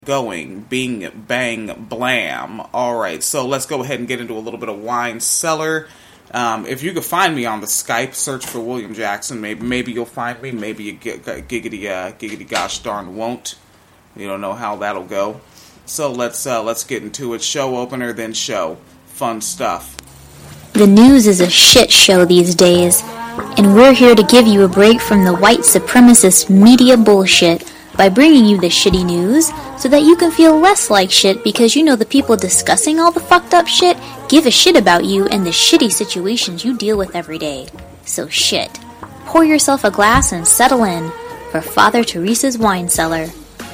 Going, bing, bang, blam. Alright, so let's go ahead and get into a little bit of Wine Cellar. If you could find me on the Skype, search for William Jackson. Maybe you'll find me. Maybe you giggity gosh darn won't. You don't know how that'll go. So let's get into it. Show opener, then show. Fun stuff. The news is a shit show these days, and we're here to give you a break from the white supremacist media bullshit by bringing you the shitty news so that you can feel less like shit because you know the people discussing all the fucked up shit give a shit about you and the shitty situations you deal with every day. So shit. Pour yourself a glass and settle in for Father Teresa's Wine Cellar.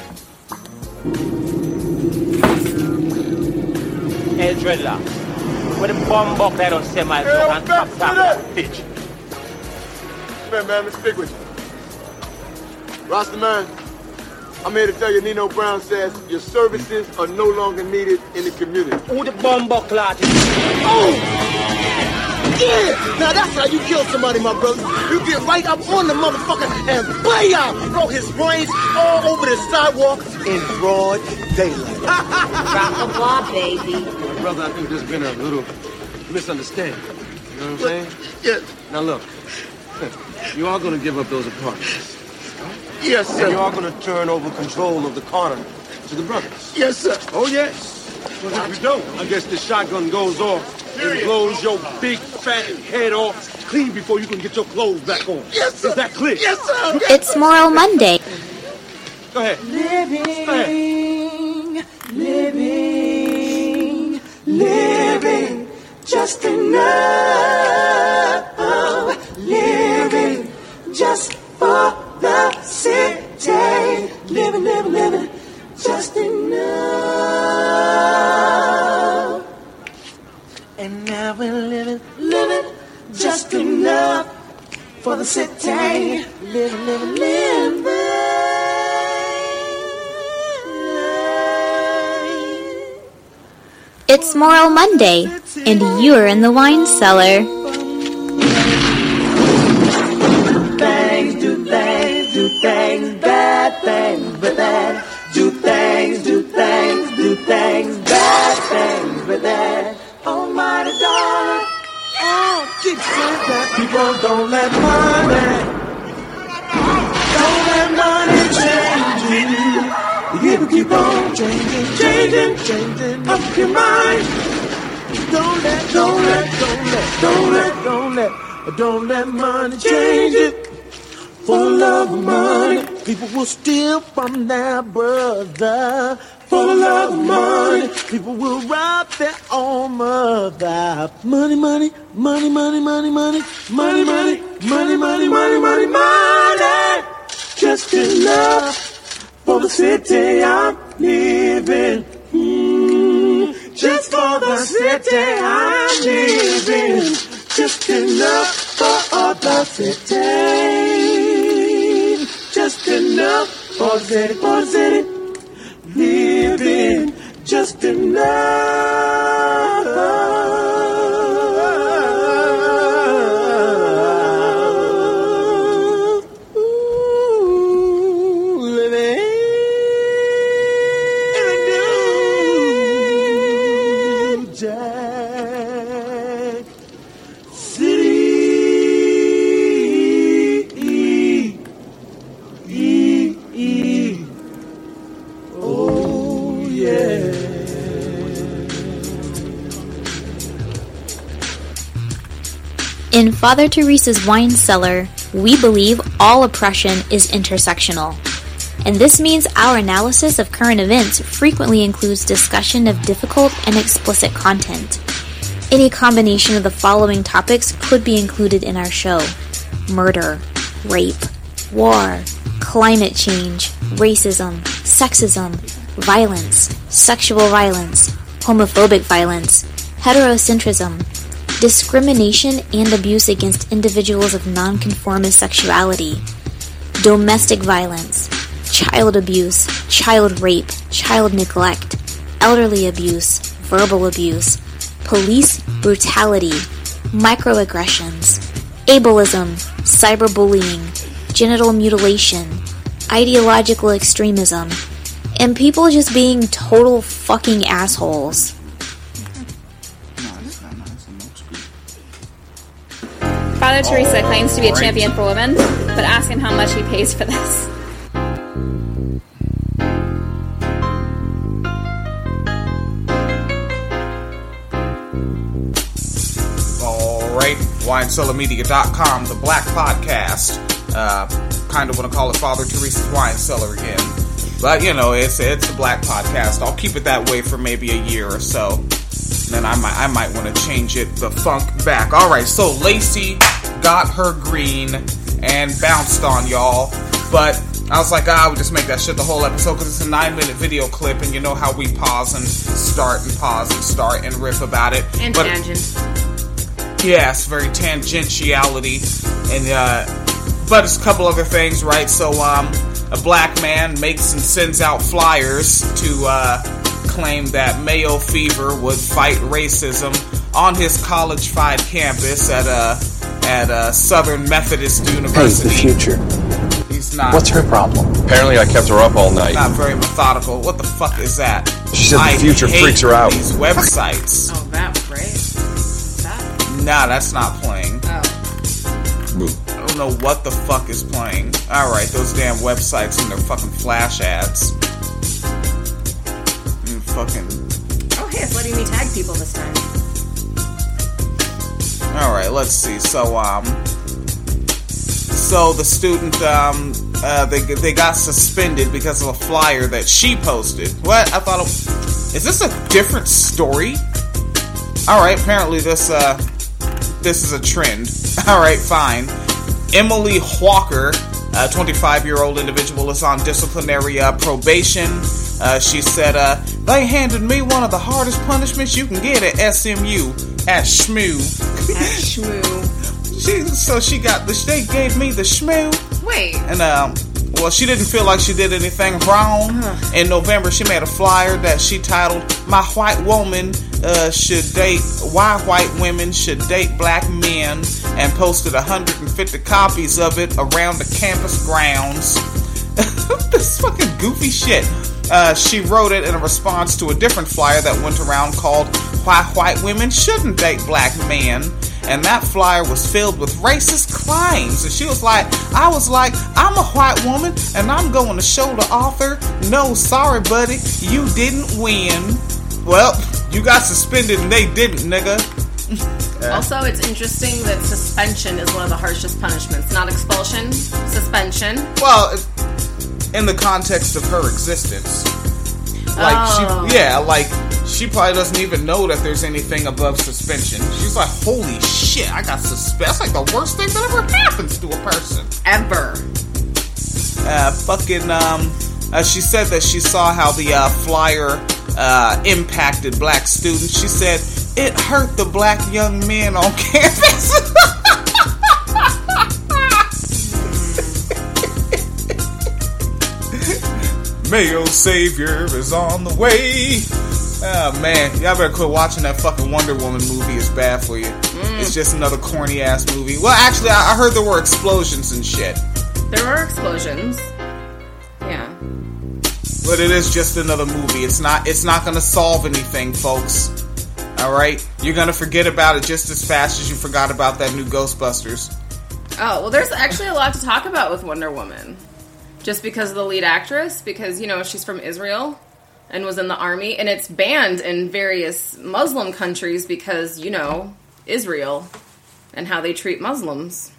Hey, Dreadlock. With the bomb buck that on semi and top that bitch. Man, let's stick with you. Rasta man, I'm here to tell you Nino Brown says your services are no longer needed in the community. Who the bomb buck lad? Oh! Yeah! Now that's how you kill somebody, my brother. You get right up on the motherfucker and bam! Throw his brains all over the sidewalk in broad daylight. Rock the block, baby. Brother, I think there's been a little misunderstanding. You know what I'm saying? Yeah. Now look, you are going to give up those apartments. Yes, sir. And you are going to turn over control of the corner to the brothers. Yes, sir. Oh, yes. Because if you don't, I guess the shotgun goes off and blows your big fat head off clean before you can get your clothes back on. Yes, sir. Is that clear? Yes, sir. It's Moral Monday. Go ahead. Living just enough. Living just for the city. Living just enough. And now we're living just enough for the city. Living. It's Moral Monday, and you're in the Wine Cellar. Do things, bad things, but that. Do things, bad things, but that. Almighty darling, oh, keep saying that people don't let money change you. You keep on changing up your mind. Don't let money change it. For the love of money, people will steal from their brother. For the love of money, people will rob their own mother. Money. Just enough for the city I'm living. Just for the city I'm living. Just enough for the city. Just enough for the city. Living just enough. In Father Teresa's Wine Cellar, we believe all oppression is intersectional. And this means our analysis of current events frequently includes discussion of difficult and explicit content. Any combination of the following topics could be included in our show: murder, rape, war, climate change, racism, sexism, violence, sexual violence, homophobic violence, heterocentrism, discrimination and abuse against individuals of nonconformist sexuality, domestic violence, child abuse, child rape, child neglect, elderly abuse, verbal abuse, police brutality, microaggressions, ableism, cyberbullying, genital mutilation, ideological extremism, and people just being total fucking assholes. Father Teresa claims to be a champion for women, but ask him how much he pays for this. Alright, WineCellarMedia.com, the Black Podcast. Kind of want to call it Father Teresa's Wine Cellar again. But, you know, it's a Black Podcast. I'll keep it that way for maybe a year or so. Then I might want to change it, the funk back. Alright, so Lacey got her green and bounced on y'all. But I was like, I would just make that shit the whole episode because it's a 9-minute video clip, and you know how we pause and start and riff about it. And tangent. Yes, very tangentiality. And, but it's a couple other things, right? So, a black man makes and sends out flyers to, claim that Mayo Fever would fight racism on his college-fied campus at Southern Methodist University. Hey, the future. He's not. What's her problem? Apparently I kept her up all night. Not very methodical. What the fuck is that? She said the future freaks her out. These websites. Oh, that was great. Nah, that's not playing. Oh. I don't know what the fuck is playing. Alright, those damn websites and their fucking flash ads. Oh, hey, it's letting me tag people this time. Alright, let's see. So the student, they got suspended because of a flyer that she posted. What? I thought, is this a different story? Alright, apparently this is a trend. Alright, fine. Emily Walker, a 25-year-old individual, is on disciplinary probation. She said, they handed me one of the hardest punishments you can get at SMU, at SHMU. At SHMU. They gave me the SHMU. Wait. And, well, she didn't feel like she did anything wrong. In November, she made a flyer that she titled, "My white woman why white women should date black men," and posted 150 copies of it around the campus grounds. This fucking goofy shit. She wrote it in a response to a different flyer that went around called "Why White Women Shouldn't Date Black Men," and that flyer was filled with racist claims. And she was like, I'm a white woman, and I'm going to show the author, no, sorry, buddy, you didn't win. Well, you got suspended and they didn't, nigga. Also, it's interesting that suspension is one of the harshest punishments. Not expulsion, suspension. Well, in the context of her existence. She probably doesn't even know that there's anything above suspension. She's like, holy shit, I got suspended. That's like the worst thing that ever happens to a person. Ever. She said that she saw how the flyer impacted black students. She said, it hurt the black young men on campus. Mayo Savior is on the way. Oh man, y'all better quit watching that fucking Wonder Woman movie. It's bad for you. It's just another corny ass movie. Well, actually, I heard there were explosions and shit. There are explosions. Yeah. But it is just another movie. It's not gonna solve anything, folks. Alright? You're gonna forget about it just as fast as you forgot about that new Ghostbusters. Oh, well, there's actually a lot to talk about with Wonder Woman. Just because of the lead actress, because, you know, she's from Israel and was in the army, and it's banned in various Muslim countries because, you know, Israel and how they treat Muslims.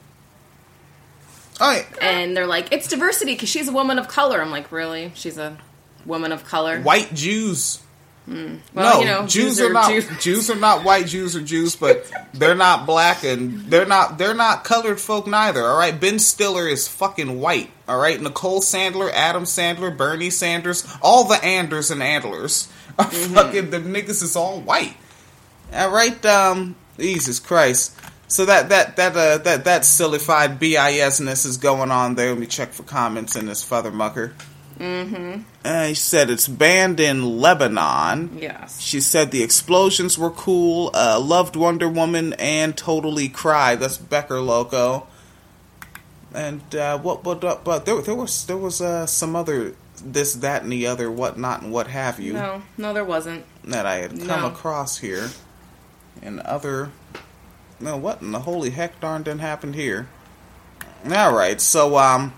And they're like, it's diversity because she's a woman of color. I'm like, really? She's a woman of color? White Jews. Well, no, you know, Jews are not Jews are not white Jews or Jews, but they're not black and they're not colored folk neither. All right, Ben Stiller is fucking white. All right, Nicole Sandler, Adam Sandler, Bernie Sanders, all the Anders and Andlers are fucking, the niggas is all white. All right, Jesus Christ. So that sillified BIS-ness is going on there. Let me check for comments in this fathermucker. He said it's banned in Lebanon. Yes. She said the explosions were cool, loved Wonder Woman, and totally cried. That's Becker Loco. And but there was some other this, that, and the other, whatnot, and what have you. No, there wasn't. That I had come across here. And other... No, what in the holy heck darn done happened here? Alright, so,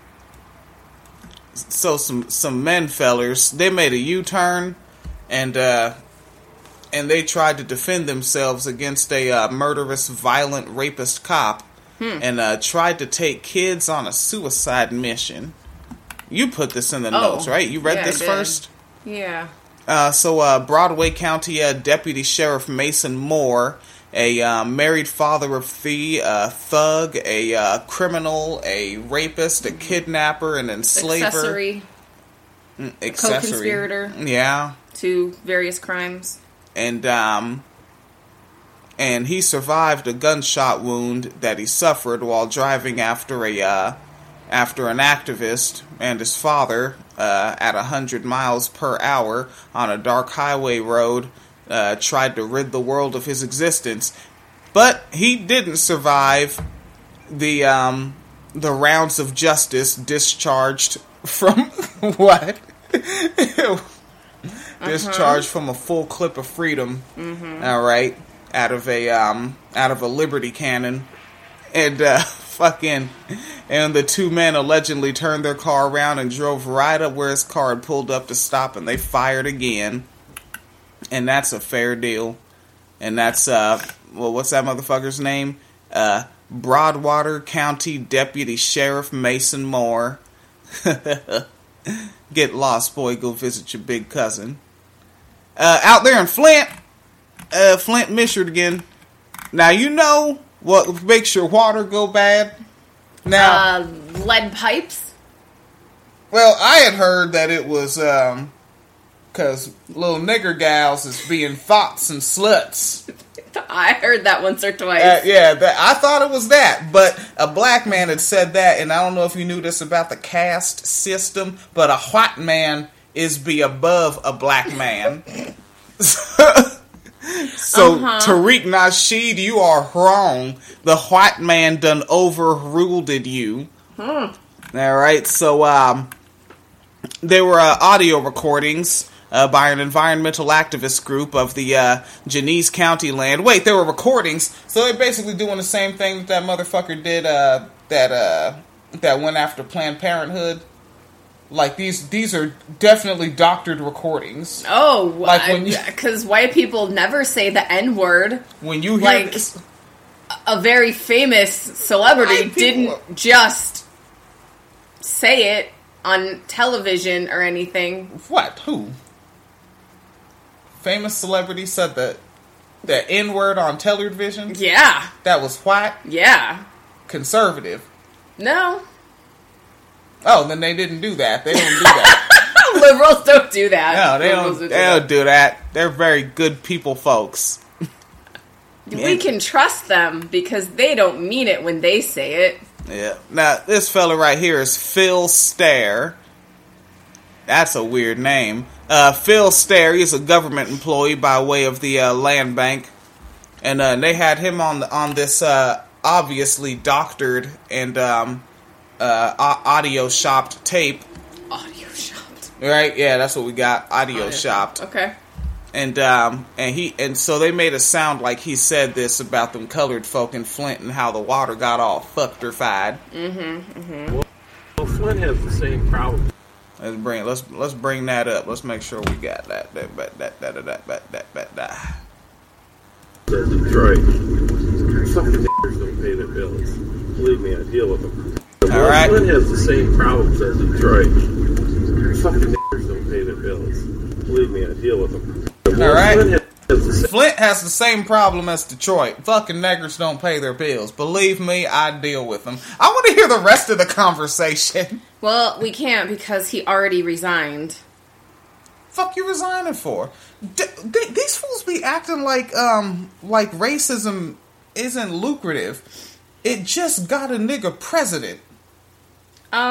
some men fellers, they made a U-turn, and they tried to defend themselves against a murderous, violent, rapist cop, and tried to take kids on a suicide mission. You put this in the notes, right? You read this first? Yeah. So Broadway County Deputy Sheriff Mason Moore, a married father of three, a thug, a criminal, a rapist, a kidnapper, an enslaver. Accessory. Co-conspirator. Yeah. To various crimes. And he survived a gunshot wound that he suffered while driving after an activist and his father at 100 miles per hour on a dark highway road tried to rid the world of his existence. But he didn't survive the rounds of justice discharged from what? Discharged from a full clip of freedom. All right, out of a Liberty cannon, and and the two men allegedly turned their car around and drove right up where his car had pulled up to stop, and they fired again. And that's a fair deal. And that's what's that motherfucker's name? Broadwater County Deputy Sheriff Mason Moore. Get lost, boy. Go visit your big cousin. Out there in Flint, Michigan. Now, you know what makes your water go bad? Now, lead pipes? Well, I had heard that it was, because little nigger gals is being thoughts and sluts. I heard that once or twice. I thought it was that, but a black man had said that, and I don't know if you knew this about the caste system, but a white man is be above a black man. So, Tariq Nasheed, you are wrong. The white man done overruled you. Alright, so, there were audio recordings by an environmental activist group of the Genesee County land. Wait, there were recordings, so they're basically doing the same thing that motherfucker did that went after Planned Parenthood. Like, these are definitely doctored recordings. Oh, like because white people never say the N-word. When you hear this, a very famous celebrity didn't just say it on television or anything. What? Who? Famous celebrity said the N-word on television? Yeah. That was white? Yeah. Conservative? No. Oh, then they didn't do that. They don't do that. Liberals don't do that. No, they don't do that. They're very good people, folks. We can trust them because they don't mean it when they say it. Yeah. Now, this fella right here is Phil Stair. That's a weird name. Phil Stair, he's a government employee by way of the land bank. And they had him on this obviously doctored and audio shopped tape. Audio shopped. Right? Yeah, that's what we got. Audio shopped. Okay. And so they made it sound like he said this about them colored folk in Flint and how the water got all fucked-er-fied. Well, Flint has the same problem. Let's bring that up. Let's make sure we got that. Says Detroit. Fucking niggers don't pay their bills. Believe me, I deal with them. All right. Flint has the same problems as Detroit. Fucking niggers don't pay their bills. Believe me, I deal with them. All right. Flint has the same problem as Detroit. Fucking niggers don't pay their bills. Believe me, I deal with them. I want to hear the rest of the conversation. Well, we can't because he already resigned. Fuck you resigning for? These fools be acting like racism isn't lucrative. It just got a nigga president.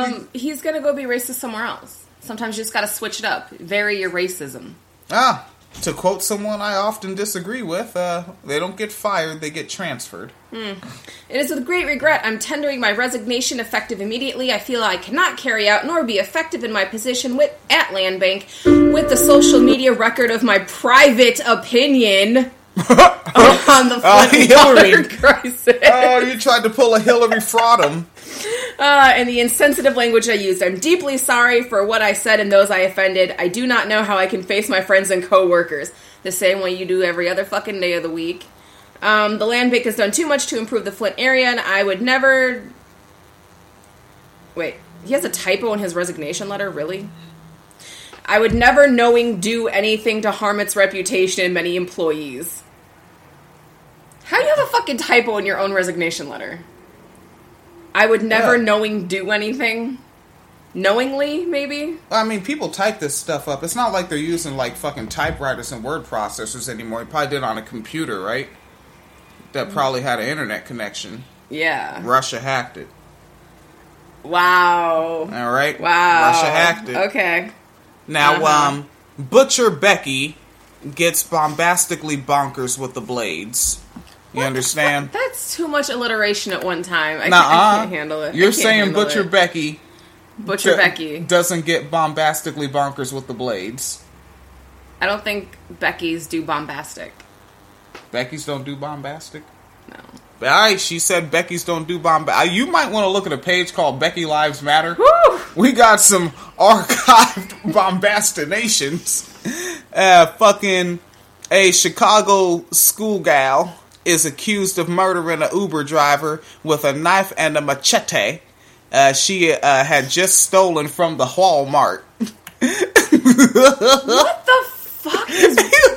He's gonna go be racist somewhere else. Sometimes you just gotta switch it up. Vary your racism. Ah, To quote someone I often disagree with, they don't get fired, they get transferred. It is with great regret I'm tendering my resignation effective immediately. I feel I cannot carry out nor be effective in my position at Land Bank with the social media record of my private opinion on the Hillary crisis. Oh, you tried to pull a Hillary Fraudum. And the insensitive language I used. I'm deeply sorry for what I said and those I offended. I do not know how I can face my friends and co-workers the same way you do every other fucking day of the week. The Land Bank has done too much to improve the Flint area, and I would never... Wait, he has a typo in his resignation letter? Really? I would never knowing do anything to harm its reputation and many employees. How do you have a fucking typo in your own resignation letter? I would never knowing do anything. Knowingly, maybe? I mean, people type this stuff up. It's not like they're using, like, fucking typewriters and word processors anymore. He probably did it on a computer, right? That probably had an internet connection. Yeah. Russia hacked it. Wow. All right? Wow. Russia hacked it. Okay. Now, Butcher Becky gets bombastically bonkers with the blades. You understand? That's too much alliteration at one time. I can't handle it. You're saying Butcher Becky... Butcher Becky doesn't get bombastically bonkers with the blades. I don't think Becky's do bombastic. Becky's don't do bombastic? No. Alright, she said Becky's don't do bombastic. You might want to look at a page called Becky Lives Matter. Woo! We got some archived bombastinations. Fucking a Chicago schoolgal is accused of murdering an Uber driver with a knife and a machete. She had just stolen from the Walmart. What the fuck is...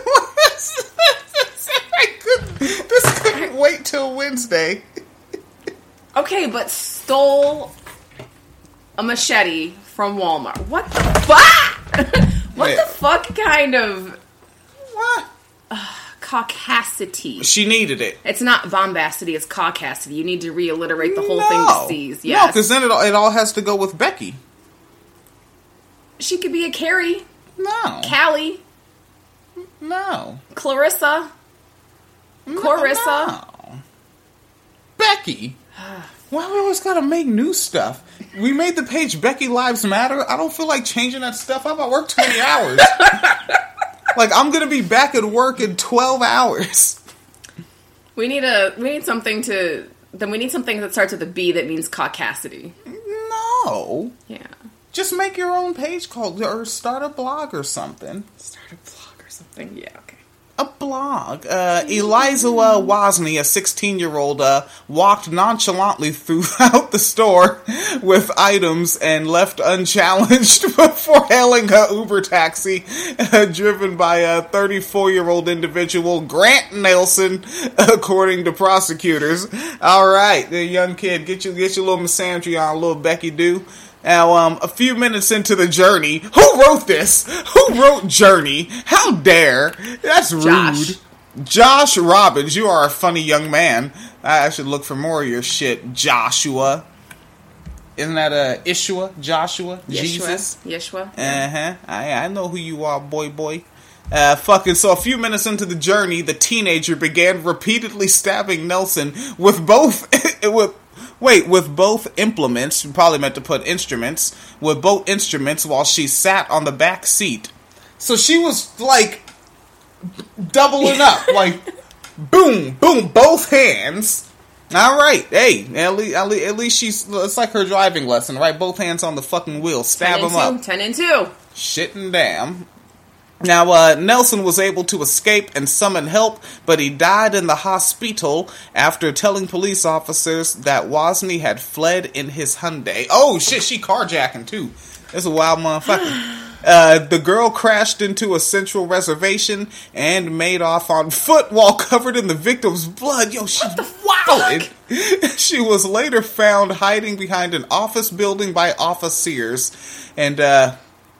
This couldn't wait till Wednesday. Okay, but stole a machete from Walmart. What the fuck? What the fuck kind of... What? Caucasity. She needed it. It's not bombacity, it's caucasity. You need to realliterate the whole thing to seize. Yes. No, because then it all has to go with Becky. She could be a Carrie. No. Callie. No. Clarissa. Clarissa. No. Becky. Why we always gotta make new stuff? We made the page Becky Lives Matter. I don't feel like changing that stuff up. I work 20 hours. Like, I'm gonna be back at work in 12 hours. We need something that starts with a B that means caucasity. No. Yeah. Just make your own page called, or start a blog or something. Start a blog or something? Yeah, okay. A blog. Eliza Wozni, a 16-year-old, walked nonchalantly throughout the store with items and left unchallenged before hailing a Uber taxi driven by a 34-year-old individual, Grant Nelson, according to prosecutors. All right, the young kid, get your little misandry on, little Becky do. Now, a few minutes into the journey, who wrote this? Who wrote Journey? How dare? That's rude. Josh Robbins, you are a funny young man. I should look for more of your shit, Joshua. Isn't that Ishua? Joshua? Yeshua. Jesus? Yeshua. Uh-huh. I know who you are, boy. So a few minutes into the journey, the teenager began repeatedly stabbing Nelson with both implements. You probably meant to put instruments. With both instruments while she sat on the back seat. So she was, like, doubling up. Like, boom, boom, both hands. All right. Hey, at least it's like her driving lesson, right? Both hands on the fucking wheel. Stab him up. 10 and 2. Shit and damn. Now, Nelson was able to escape and summon help, but he died in the hospital after telling police officers that Wozni had fled in his Hyundai. Oh, shit, she carjacking, too. That's a wild motherfucker. The girl crashed into a central reservation and made off on foot while covered in the victim's blood. Yo, she wilded. She was later found hiding behind an office building by officers. And,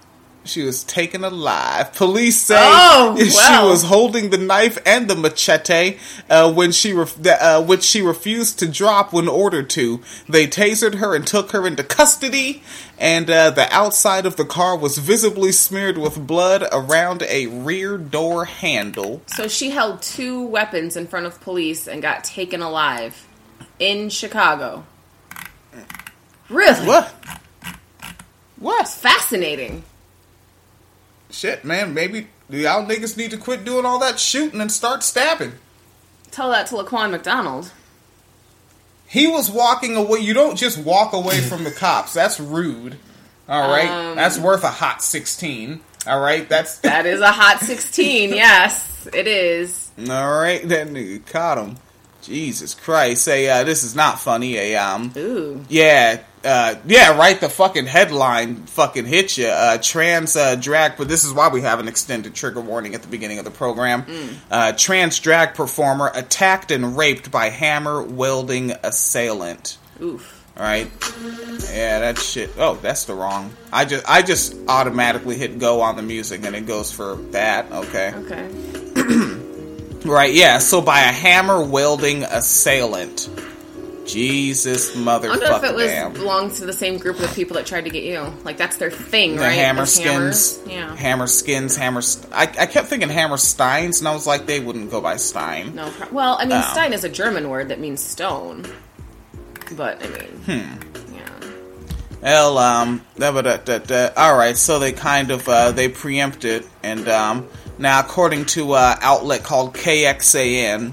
She was taken alive. Police say she was holding the knife and the machete which she refused to drop when ordered to. They tasered her and took her into custody, and the outside of the car was visibly smeared with blood around a rear door handle. So she held 2 weapons in front of police and got taken alive in Chicago. Really? What? It's fascinating. Shit, man, maybe y'all niggas need to quit doing all that shooting and start stabbing. Tell that to Laquan McDonald. He was walking away. You don't just walk away from the cops. That's rude. All right? That's worth a hot 16. All right? That is a hot 16, yes. It is. All right? That nigga caught him. Jesus Christ. Say, this is not funny. Ooh. Yeah, right, the fucking headline fucking hit you. Trans drag, but this is why we have an extended trigger warning at the beginning of the program. Trans drag performer attacked and raped by hammer-wielding assailant. Oof. Right? Yeah, that shit. Oh, that's the wrong. I just automatically hit go on the music and it goes for that. Okay. Right, yeah, so by a hammer-wielding assailant. Jesus motherfucking I wonder if it belongs to the same group of people that tried to get you. Like, that's their thing, the right? Hammerskins. Yeah. Hammerskins, I kept thinking Hammersteins, and I was like, they wouldn't go by Stein. No, well, I mean, Stein is a German word that means stone. But, I mean... Yeah. Well, alright, so they kind of, they preempted, and, now, according to an outlet called KXAN,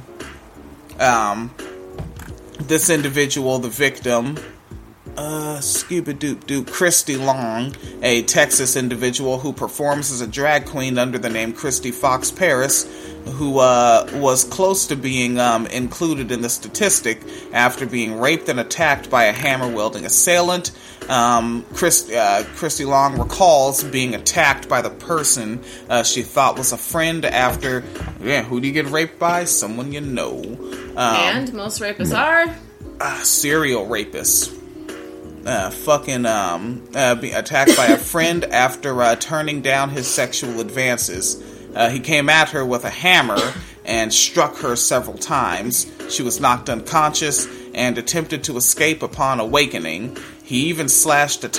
this individual, the victim, Christy Long, a Texas individual who performs as a drag queen under the name Christy Fox Paris, who was close to being included in the statistic after being raped and attacked by a hammer-wielding assailant. Christy Long recalls being attacked by the person she thought was a friend after... who do you get raped by? Someone you know. And most rapists are? Serial rapists. Being attacked by a friend after turning down his sexual advances. He came at her with a hammer and struck her several times. She was knocked unconscious and attempted to escape upon awakening. She even slashed the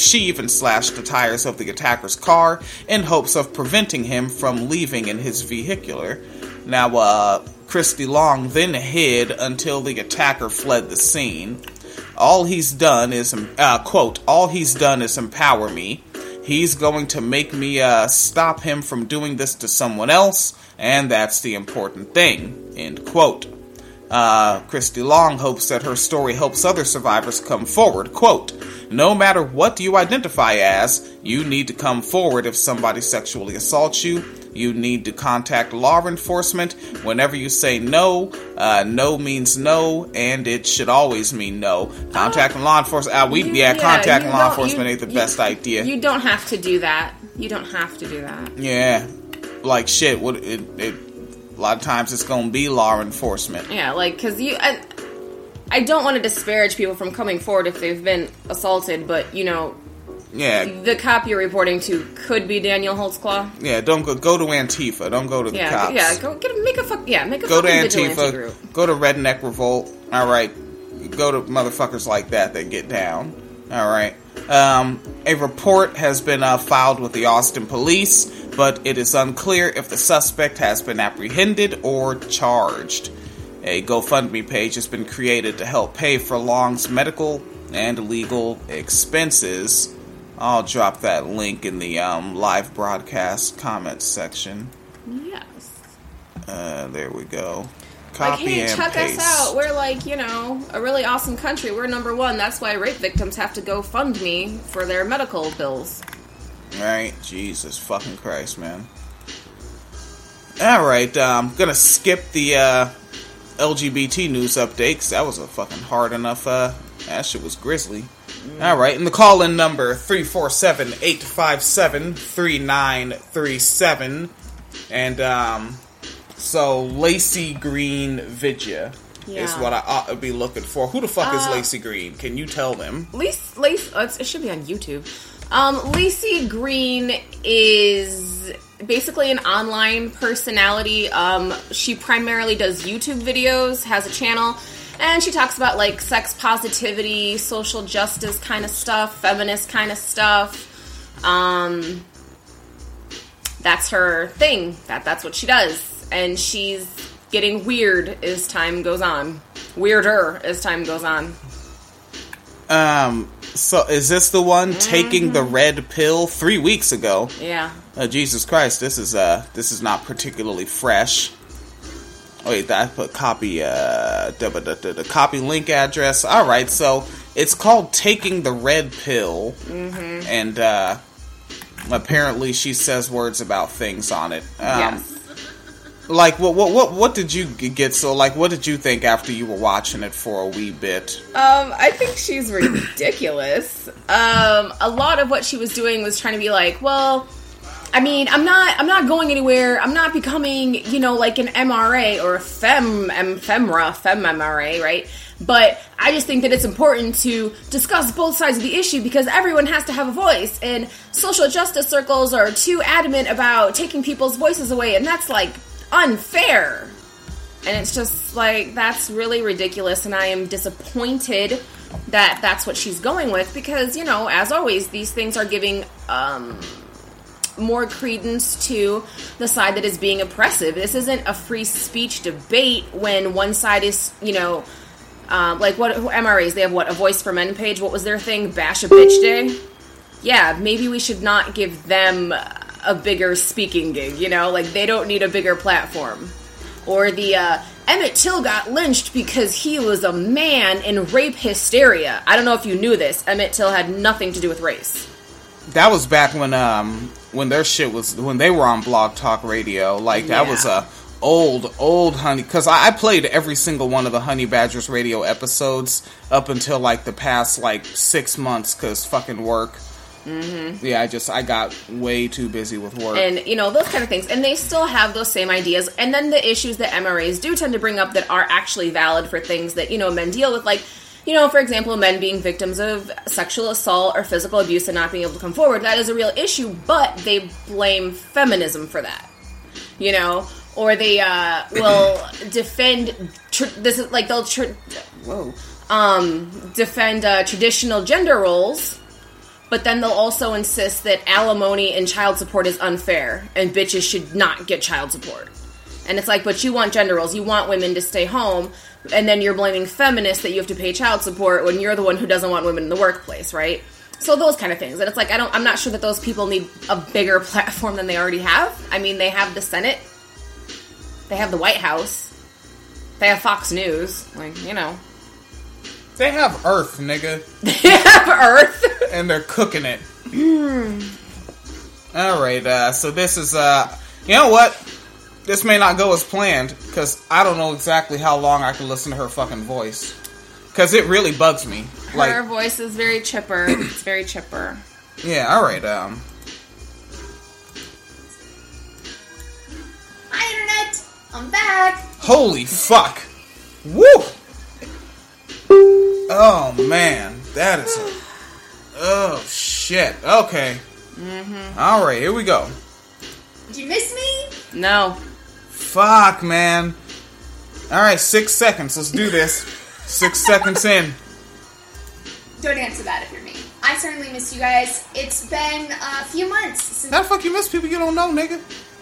tires of the attacker's car in hopes of preventing him from leaving in his vehicular. Now, Christy Long then hid until the attacker fled the scene. All he's done is, quote, all he's done is empower me. He's going to make me stop him from doing this to someone else, and that's the important thing, end quote. Christy Long hopes that her story helps other survivors come forward. Quote, no matter what you identify as, you need to come forward if somebody sexually assaults you. You need to contact law enforcement. Whenever you say no, no means no, and it should always mean no. Contacting law enforcement, contacting law enforcement ain't the best idea. You don't have to do that. You don't have to do that. Yeah, like shit. A lot of times it's gonna be law enforcement. Yeah, like because I don't want to disparage people from coming forward if they've been assaulted, but you know. Yeah, the cop you're reporting to could be Daniel Holtzclaw. Yeah, don't go to Antifa. Don't go to the cops. Yeah, go make a go to Antifa. Group. Go to Redneck Revolt. All right, go to motherfuckers like that get down. All right. A report has been filed with the Austin police, but it is unclear if the suspect has been apprehended or charged. A GoFundMe page has been created to help pay for Long's medical and legal expenses. I'll drop that link in the live broadcast comments section. Yes. There we go. Copy and check paste. Us out. We're a really awesome country. We're number one. That's why rape victims have to go fund me for their medical bills. Right? Jesus fucking Christ, man. Alright, I'm gonna skip the LGBT news update, 'cause that was a fucking hard enough, that shit was grisly. Alright, and the call-in number, 347-857-3937. And, so Lacey Green Vidya is what I ought to be looking for. Who the fuck is Lacey Green? Can you tell them? It should be on YouTube. Lacey Green is basically an online personality. She primarily does YouTube videos, has a channel, and she talks about, like, sex positivity, social justice kind of stuff, feminist kind of stuff. That's her thing. That's what she does. And she's getting weird as time goes on. Weirder as time goes on. So is this the one taking the red pill 3 weeks ago? Yeah. Jesus Christ, this is not particularly fresh. Wait, I put copy the copy link address. All right, so it's called Taking the Red Pill, and apparently she says words about things on it. Yes. Like, what did you get? So, like, what did you think after you were watching it for a wee bit? I think she's ridiculous. A lot of what she was doing was trying to be like, well, I mean, I'm not going anywhere. I'm not becoming, you know, like an MRA or a FemMRA, right? But I just think that it's important to discuss both sides of the issue because everyone has to have a voice, and social justice circles are too adamant about taking people's voices away, and that's, like, unfair. And it's just, like, that's really ridiculous, and I am disappointed that that's what she's going with because, you know, as always, these things are giving, more credence to the side that is being oppressive. This isn't a free speech debate when one side is, you know, like what MRAs, they have what, a Voice for Men page? What was their thing? Bash a Bitch Day? Yeah, maybe we should not give them a bigger speaking gig, you know? Like, they don't need a bigger platform. Or the, Emmett Till got lynched because he was a man in rape hysteria. I don't know if you knew this. Emmett Till had nothing to do with race. That was back when their shit was, when they were on Blog Talk Radio. Like, that was a old Honey, because I played every single one of the Honey Badgers radio episodes up until, like, the past, like, 6 months, because fucking work. Yeah, I got way too busy with work. And, you know, those kind of things. And they still have those same ideas. And then the issues that MRAs do tend to bring up that are actually valid for things that, you know, men deal with, like, you know, for example, men being victims of sexual assault or physical abuse and not being able to come forward. That is a real issue, but they blame feminism for that. You know? Or they will defend... defend traditional gender roles, but then they'll also insist that alimony and child support is unfair, and bitches should not get child support. And it's like, but you want gender roles. You want women to stay home, and then you're blaming feminists that you have to pay child support when you're the one who doesn't want women in the workplace, right? So those kind of things. And it's like, I'm not sure that those people need a bigger platform than they already have. I mean, they have the Senate. They have the White House. They have Fox News. Like, you know. They have Earth, nigga. They have Earth. And they're cooking it. Alright, so this is, you know what? This may not go as planned, because I don't know exactly how long I can listen to her fucking voice. Because it really bugs me. Her voice is very chipper. It's very chipper. Yeah, alright, Hi, Internet! I'm back! Holy fuck! Woo! Oh, man. That is a... Oh, shit. Okay. Alright, here we go. Did you miss me? No. Fuck, man. Alright, 6 seconds. Let's do this. 6 seconds in. Don't answer that if you're me. I certainly miss you guys. It's been a few months since... How the fuck you miss people you don't know, nigga?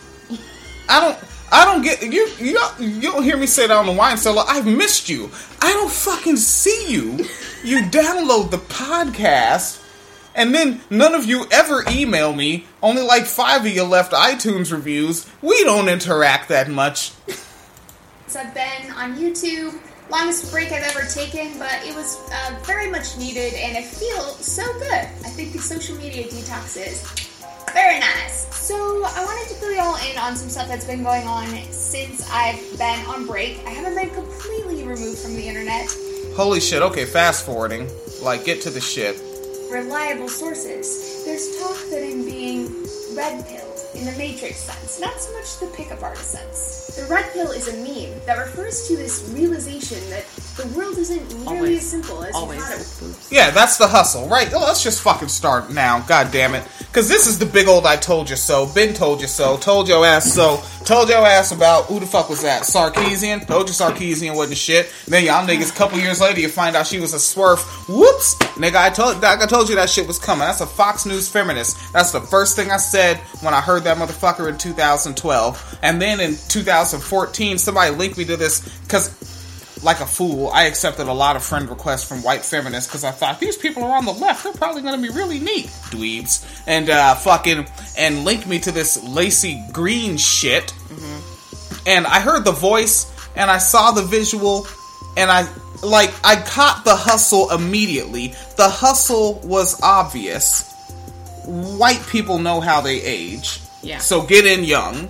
I don't get... You don't hear me say that on the Wine Cellar. I've missed you. I don't fucking see you. You download the podcast... And then none of you ever email me. Only like 5 of you left iTunes reviews. We don't interact that much. So I've been on YouTube. Longest break I've ever taken, but it was very much needed, and it feels so good. I think the social media detox is very nice. So I wanted to fill you all in on some stuff that's been going on since I've been on break. I haven't been completely removed from the internet. Holy shit, okay, fast forwarding. Like, get to the shit. Reliable sources. There's talk that I'm being red-pilled. in the Matrix sense, not so much the pickup artist sense. The red pill is a meme that refers to this realization that the world isn't nearly as simple as you thought it was. Yeah, that's the hustle, right? Oh, let's just fucking start now, god damn it. Because this is the big old I told you so, been told you so, told your ass so, told your ass about, who the fuck was that? Sarkeesian? Told you Sarkeesian wasn't shit. Then y'all niggas, a couple years later, you find out she was a swerve. Whoops! Nigga, I told you that shit was coming. That's a Fox News feminist. That's the first thing I said when I heard that motherfucker in 2012. And then in 2014, somebody linked me to this, because, like a fool, I accepted a lot of friend requests from white feminists, because I thought, these people are on the left, they're probably going to be really neat, dweebs. And, and linked me to this Lacey Green shit. Mm-hmm. And I heard the voice, and I saw the visual, and I caught the hustle immediately. The hustle was obvious. White people know how they age. Yeah. So get in young,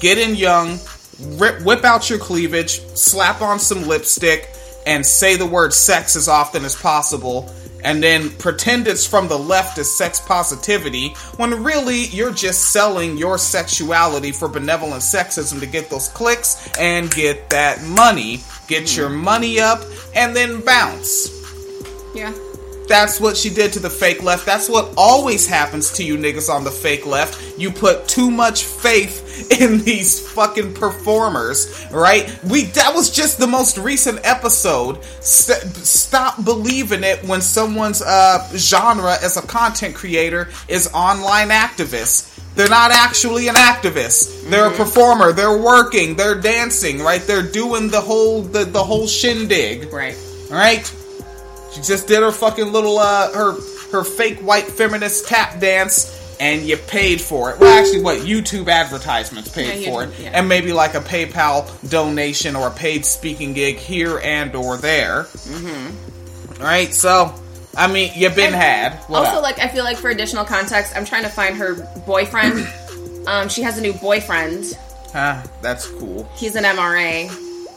whip out your cleavage, slap on some lipstick, and say the word sex as often as possible, and then pretend it's from the left as sex positivity, when really you're just selling your sexuality for benevolent sexism to get those clicks and get that money. Get your money up, and then bounce. Yeah. That's what she did to the fake left. That's what always happens to you niggas on the fake left. You put too much faith in these fucking performers, right? That was just the most recent episode. Stop believing it when someone's genre as a content creator is online activists. They're not actually an activist. They're a performer. They're working. They're dancing, right? They're doing the whole shindig. Right. Right? She just did her fucking little, her fake white feminist tap dance, and you paid for it. Well, actually, YouTube advertisements paid for it. Yeah. And maybe like a PayPal donation or a paid speaking gig here and or there. Mm-hmm. Right? So, I mean, you've been had. What also, up? I feel like for additional context, I'm trying to find her boyfriend. She has a new boyfriend. That's cool. He's an MRA.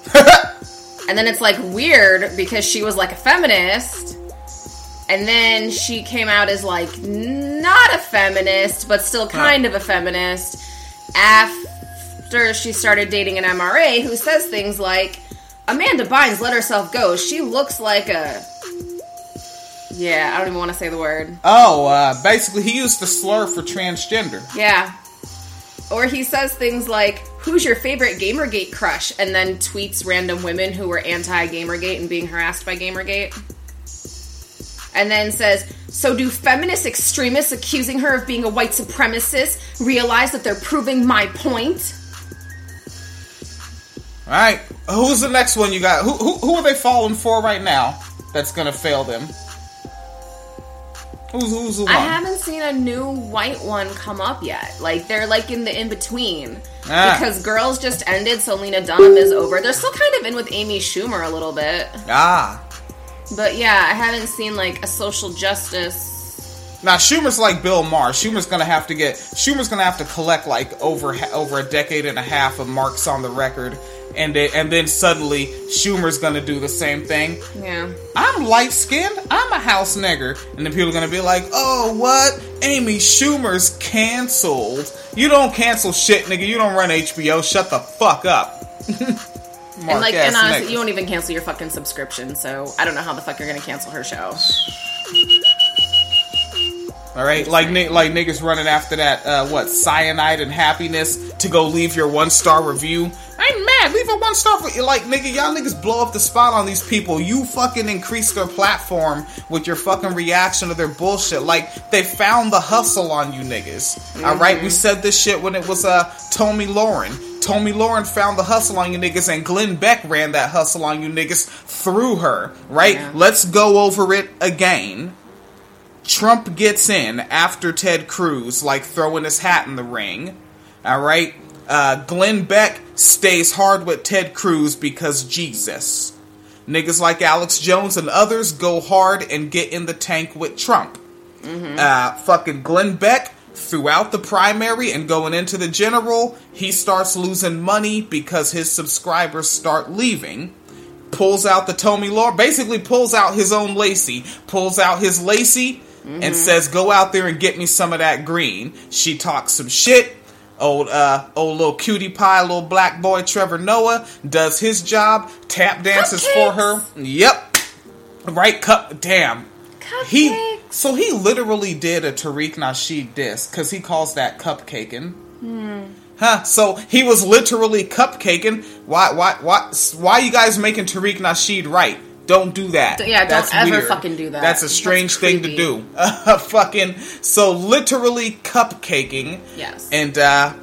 And then it's, weird because she was, a feminist. And then she came out as, not a feminist, but still kind of a feminist. After she started dating an MRA who says things like, Amanda Bynes let herself go. She looks like a... Yeah, I don't even want to say the word. Oh, basically he used the slur for transgender. Yeah. Or he says things like, who's your favorite Gamergate crush? And then tweets random women who were anti-Gamergate and being harassed by Gamergate. And then says, so do feminist extremists accusing her of being a white supremacist realize that they're proving my point? Alright, who's the next one you got? Who are they falling for right now that's gonna fail them? Who's the one? I haven't seen a new white one come up yet. They're in the in-between. Because Girls just ended, so Lena Dunham is over. They're still kind of in with Amy Schumer a little bit. But yeah, I haven't seen a social justice. Now Schumer's like Bill Maher. Schumer's gonna have to collect over a decade and a half of marks on the record. And then suddenly Schumer's gonna do the same thing. Yeah. I'm light-skinned. I'm a house nigger. And then people are gonna be like, oh, what? Amy Schumer's canceled. You don't cancel shit, nigga. You don't run HBO. Shut the fuck up. And honestly, you won't even cancel your fucking subscription, so I don't know how the fuck you're gonna cancel her show. Alright, like niggas running after that, Cyanide and Happiness to go leave your 1-star review. I ain't mad, leave a 1-star for nigga, y'all niggas blow up the spot on these people. You fucking increase their platform with your fucking reaction to their bullshit. They found the hustle on you niggas. Mm-hmm. Alright, we said this shit when it was, Tomi Lahren. Tomi Lahren found the hustle on you niggas, and Glenn Beck ran that hustle on you niggas through her. Right? Yeah. Let's go over it again. Trump gets in after Ted Cruz, throwing his hat in the ring. Alright? Glenn Beck stays hard with Ted Cruz because Jesus. Niggas like Alex Jones and others go hard and get in the tank with Trump. Mm-hmm. Fucking Glenn Beck, throughout the primary and going into the general, he starts losing money because his subscribers start leaving. Pulls out the Tomi Lahren, basically pulls out his own Lacey. Pulls out his Lacey and says, go out there and get me some of that green. She talks some shit. Old little cutie pie, little black boy Trevor Noah does his job, tap dances for her. Yep. Right, damn. He literally did a Tariq Nasheed diss, because he calls that cupcaking. So he was literally cupcaking. Why you guys making Tariq Nasheed right? Don't do that. Yeah, That's don't ever weird. fucking do that. That's a strange thing to do. So literally cupcaking. Yes. And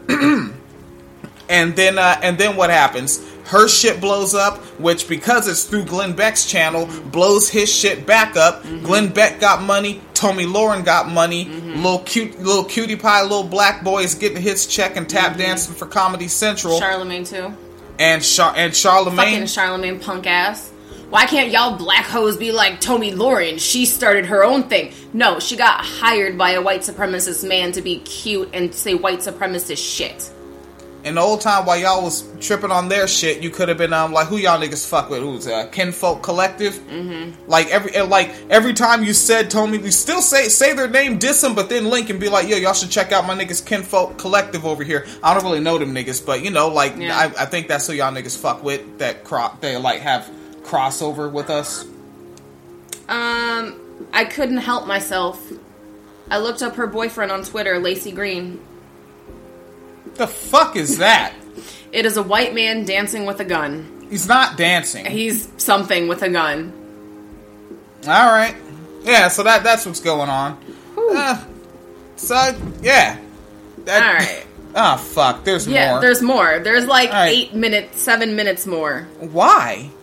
and then what happens? Her shit blows up, which, because it's through Glenn Beck's channel, blows his shit back up. Glenn Beck got money. Tommy Lauren got money. Little cutie pie, little black boy is getting his check and tap dancing for Comedy Central. Charlemagne too. And Charlemagne. Fucking Charlemagne punk ass. Why can't y'all black hoes be like Tommy Lauren? She started her own thing. No, she got hired by a white supremacist man to be cute and say white supremacist shit. In the old time, while y'all was tripping on their shit, you could have been like, who y'all niggas fuck with? Who's Kinfolk Collective? Like every time you said Tommy, you still say their name, diss them, but then link and be like, yo, y'all should check out my niggas Kinfolk Collective over here. I don't really know them niggas, but I think that's who y'all niggas fuck with. That they like have crossover with us. I couldn't help myself. I looked up her boyfriend on Twitter, Lacey Green. The fuck is that? It is a white man dancing with a gun. He's not dancing. He's something with a gun. Alright. Yeah, so that's what's going on. Alright. Oh, fuck. There's more. Yeah, there's more. There's like 7 minutes more. Why?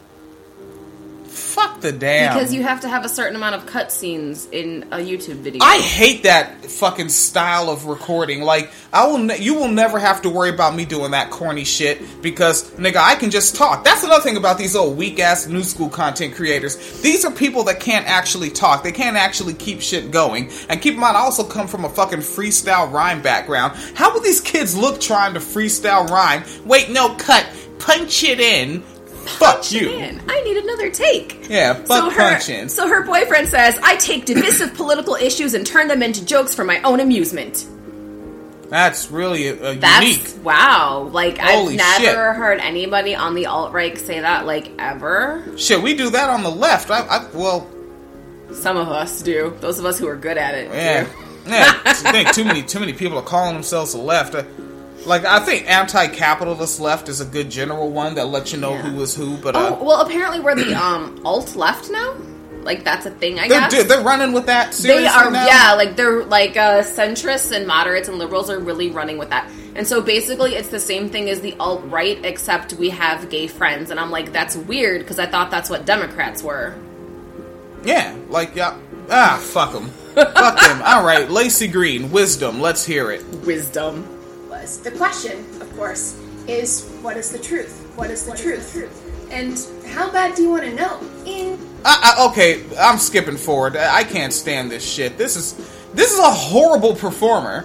Fuck the damn. Because you have to have a certain amount of cutscenes in a YouTube video. I hate that fucking style of recording. Like, you will never have to worry about me doing that corny shit, because, nigga, I can just talk. That's another thing about these old weak-ass new school content creators. These are people that can't actually talk. They can't actually keep shit going. And keep in mind, I also come from a fucking freestyle rhyme background. How would these kids look trying to freestyle rhyme? Wait, no, cut. Punch it in. Fuck you. I need another take. Yeah, fuck punching. So her boyfriend says, I take divisive political issues and turn them into jokes for my own amusement. That's really unique. Wow. Like, Holy I've shit. never heard anybody on the alt-right say that, like, ever. Shit, we do that on the left. Well... Some of us do. Those of us who are good at it do. Yeah, I think too many people are calling themselves the left. I think anti-capitalist left is a good general one that lets you know who is who. But well, apparently we're the alt left now. Like, that's a thing, I guess. They're running with that seriously They are, now? yeah. Like, they're like centrists and moderates and liberals are really running with that. And so basically, it's the same thing as the alt right, except we have gay friends. And I'm like, that's weird because I thought that's what Democrats were. Yeah, fuck them. Fuck them. All right, Lacey Green, wisdom. Let's hear it. Wisdom. The question, of course, is what is the truth? What is the truth? And how bad do you want to know? Okay, I'm skipping forward. I can't stand this shit. This is a horrible performer.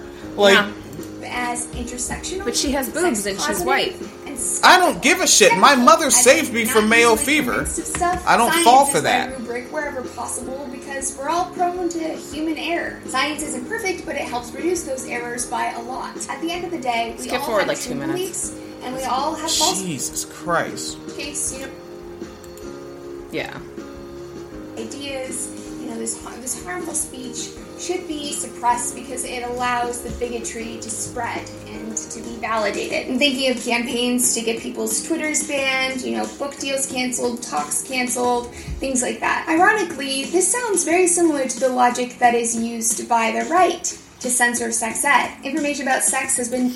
As intersectional, but she has boobs and she's white. I don't give a shit. My mother saved me from male fever. I don't fall for that. Rubric wherever possible, because we're all prone to human error. Science isn't perfect, but it helps reduce those errors by a lot. At the end of the day, we all have true beliefs, and we all have false. Jesus Christ. Yeah. Ideas, this harmful speech should be suppressed because it allows the bigotry to spread and to be validated. I'm thinking of campaigns to get people's Twitters banned, book deals canceled, talks canceled, things like that. Ironically, this sounds very similar to the logic that is used by the right to censor sex ed. Information about sex has been...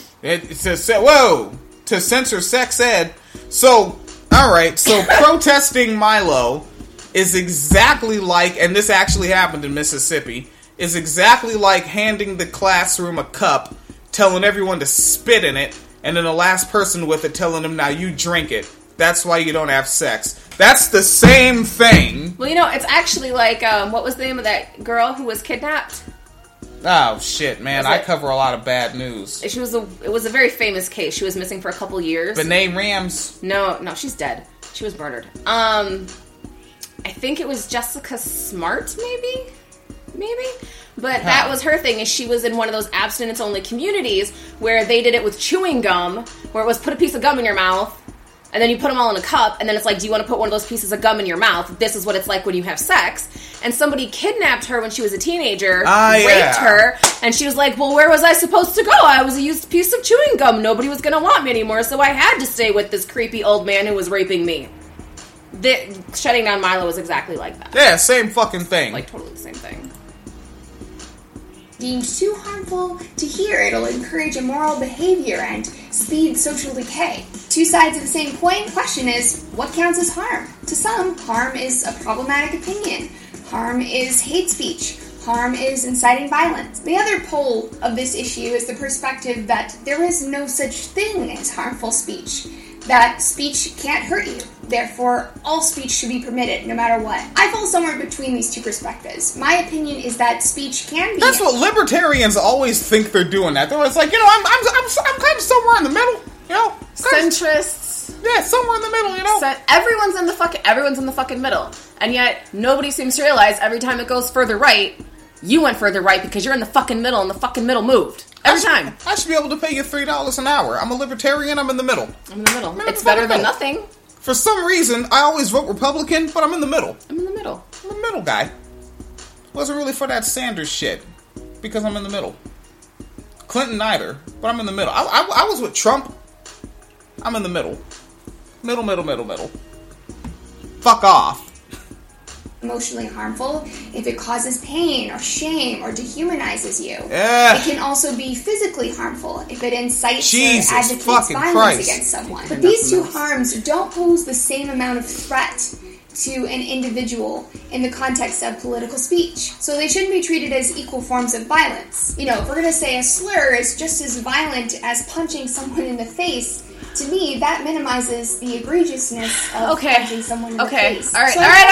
To censor sex ed. So, alright, so protesting Milo is exactly like, and this actually happened in Mississippi, is exactly like handing the classroom a cup, telling everyone to spit in it, and then the last person with it telling them, now you drink it. That's why you don't have sex. That's the same thing. Well, it's actually like, what was the name of that girl who was kidnapped? Oh, shit, man. I cover a lot of bad news. It was a very famous case. She was missing for a couple years. Benet Rams? No, she's dead. She was murdered. I think it was Jessica Smart, maybe? But that was her thing, is she was in one of those abstinence-only communities where they did it with chewing gum, where it was put a piece of gum in your mouth, and then you put them all in a cup, and then it's like, do you want to put one of those pieces of gum in your mouth? This is what it's like when you have sex. And somebody kidnapped her when she was a teenager, raped her, and she was like, well, where was I supposed to go? I was a used piece of chewing gum. Nobody was going to want me anymore, so I had to stay with this creepy old man who was raping me. Shutting down Milo was exactly like that. Yeah, same fucking thing. Like, totally the same thing. Deemed too harmful to hear, it'll encourage immoral behavior and speed social decay. Two sides of the same coin. The question is, what counts as harm? To some, harm is a problematic opinion. Harm is hate speech. Harm is inciting violence. The other pole of this issue is the perspective that there is no such thing as harmful speech. That speech can't hurt you. Therefore, all speech should be permitted, no matter what. I fall somewhere between these two perspectives. My opinion is that speech can be... That's what libertarians always think they're doing. That they're like, you know, I'm kind of somewhere in the middle. You know, centrists. Yeah, somewhere in the middle. You know, everyone's in the fucking middle, and yet nobody seems to realize every time it goes further right, you went further right because you're in the fucking middle, and the fucking middle moved. Every time. I should be able to pay you $3 an hour. I'm a libertarian, I'm in the middle. I'm in the middle. It's better than nothing. For some reason, I always vote Republican, but I'm in the middle. I'm in the middle. I'm the middle guy. Wasn't really for that Sanders shit, because I'm in the middle. Clinton neither, but I'm in the middle. I was with Trump. I'm in the middle. Middle. Fuck off. Emotionally harmful if it causes pain or shame or dehumanizes you. Yeah. It can also be physically harmful if it incites Jesus or advocates violence Christ. against someone. But these two harms don't pose the same amount of threat to an individual in the context of political speech. So they shouldn't be treated as equal forms of violence. You know, if we're going to say a slur is just as violent as punching someone in the face, to me, that minimizes the egregiousness of punching someone in the face. All right.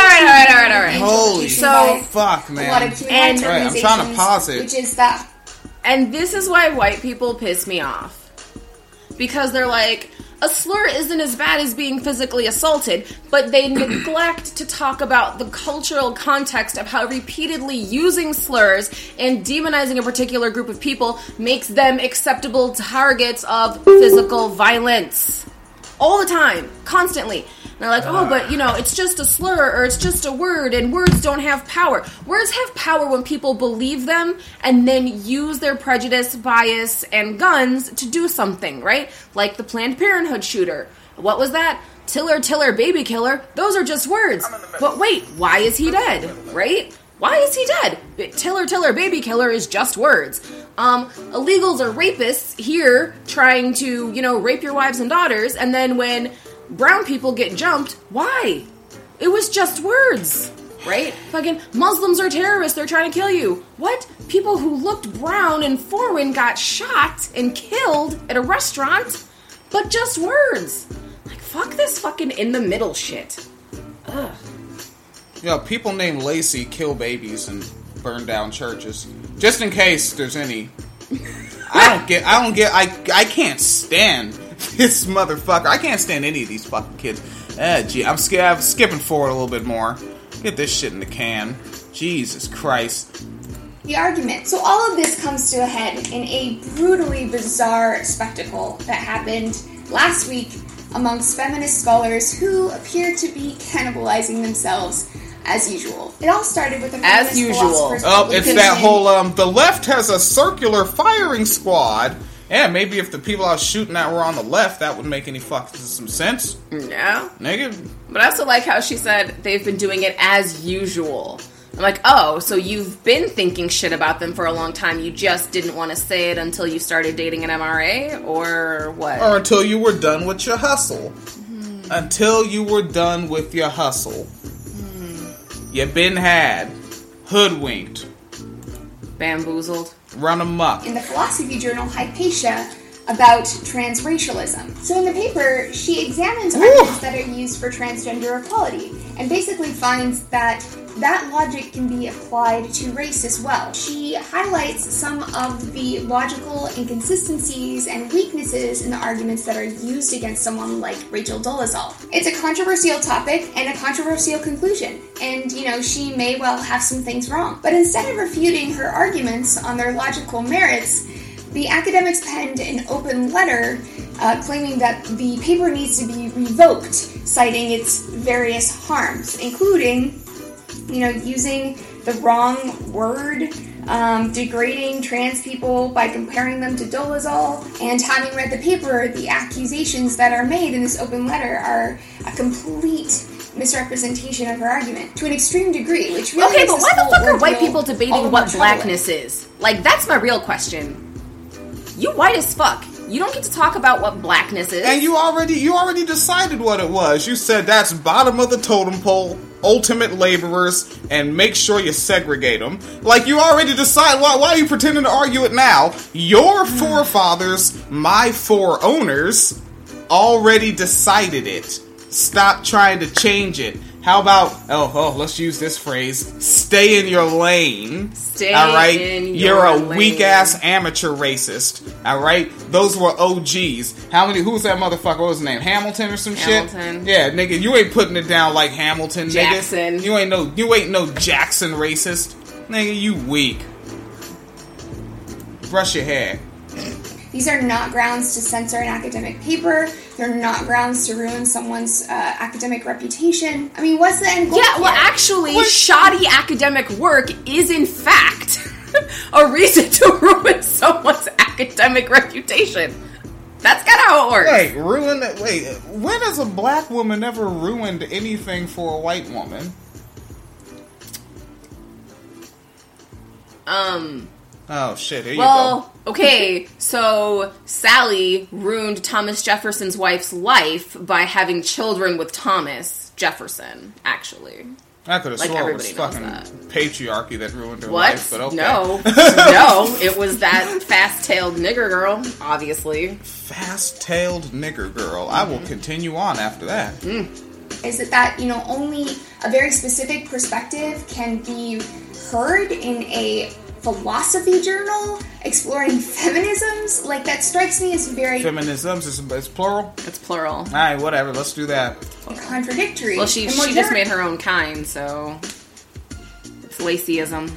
Holy fuck, man. A lot of human rights I'm trying to pause it. Which is that. And this is why white people piss me off. Because they're like, a slur isn't as bad as being physically assaulted, but they neglect to talk about the cultural context of how repeatedly using slurs and demonizing a particular group of people makes them acceptable targets of physical violence. All the time. Constantly. And they're like, oh, but, you know, it's just a slur, or it's just a word, and words don't have power. Words have power when people believe them and then use their prejudice, bias, and guns to do something, right? Like the Planned Parenthood shooter. What was that? Tiller, baby killer. Those are just words. But wait, why is he dead, right? Why is he dead? Tiller, baby killer is just words. Illegals or rapists here trying to, you know, rape your wives and daughters, and then when brown people get jumped, why? It was just words, right? Fucking Muslims are terrorists, they're trying to kill you. What? People who looked brown and foreign got shot and killed at a restaurant, but just words. Like, fuck this fucking in the middle shit. Ugh. Yeah, people named Lacey kill babies and burn down churches. Just in case there's any. I can't stand this motherfucker. I can't stand any of these fucking kids. I'm skipping forward a little bit more. Get this shit in the can. Jesus Christ. The argument. So all of this comes to a head in a brutally bizarre spectacle that happened last week amongst feminist scholars who appear to be cannibalizing themselves as usual. It all started with a feminist philosopher's it's that whole, the left has a circular firing squad. Yeah, maybe if the people I was shooting at were on the left, that would make some sense. Yeah. Nigga. But I also like how she said they've been doing it as usual. I'm like, oh, so you've been thinking shit about them for a long time. You just didn't want to say it until you started dating an MRA? Or what? Or until you were done with your hustle. Mm-hmm. Until you were done with your hustle. You been had. Hoodwinked. Bamboozled. Run amok. In the philosophy journal Hypatia about transracialism. So in the paper, she examines arguments that are used for transgender equality. and basically finds that that logic can be applied to race as well. She highlights some of the logical inconsistencies and weaknesses in the arguments that are used against someone like Rachel Dolezal. It's a controversial topic and a controversial conclusion, and, she may well have some things wrong. But instead of refuting her arguments on their logical merits, the academics penned an open letter claiming that the paper needs to be revoked, citing its various harms, including using the wrong word, degrading trans people by comparing them to Dolezal, and having read the paper, the accusations that are made in this open letter are a complete misrepresentation of her argument to an extreme degree, which really okay, makes but this why the whole fuck are white ordeal people all debating the what more blackness is? Like, that's my real question. You white as fuck. You don't get to talk about what blackness is. And you already decided what it was. You said that's bottom of the totem pole, ultimate laborers, and make sure you segregate them. Like, you already decided. Why are you pretending to argue it now? Your forefathers, my foreowners, already decided it. Stop trying to change it. How about, let's use this phrase, stay in your lane. Stay alright? in your You're a lane. weak-ass amateur racist. Alright? Those were OGs. Who's that motherfucker? What was his name? Hamilton or some Hamilton. shit? Yeah, nigga, you ain't putting it down like Hamilton, Jackson. nigga. You ain't no Jackson racist. Nigga, you weak. Brush your hair. These are not grounds to censor an academic paper. They're not grounds to ruin someone's academic reputation. I mean, what's the end goal Yeah, well, here? actually, shoddy academic work is, in fact, a reason to ruin someone's academic reputation. That's kind of how it works. When has a black woman ever ruined anything for a white woman? Oh, shit, here you go. Okay, so Sally ruined Thomas Jefferson's wife's life by having children with Thomas Jefferson, actually. I could have Like, sworn it was everybody fucking knows patriarchy that ruined her What? life, but okay. No, it was that fast-tailed nigger girl, obviously. Fast-tailed nigger girl. I will continue on after that. Is that only a very specific perspective can be heard in a philosophy journal exploring feminisms? Like, that strikes me as very... Feminisms is plural? It's plural. Alright, whatever, let's do that. Contradictory. Well, she just made her own kind, so... It's Laceyism.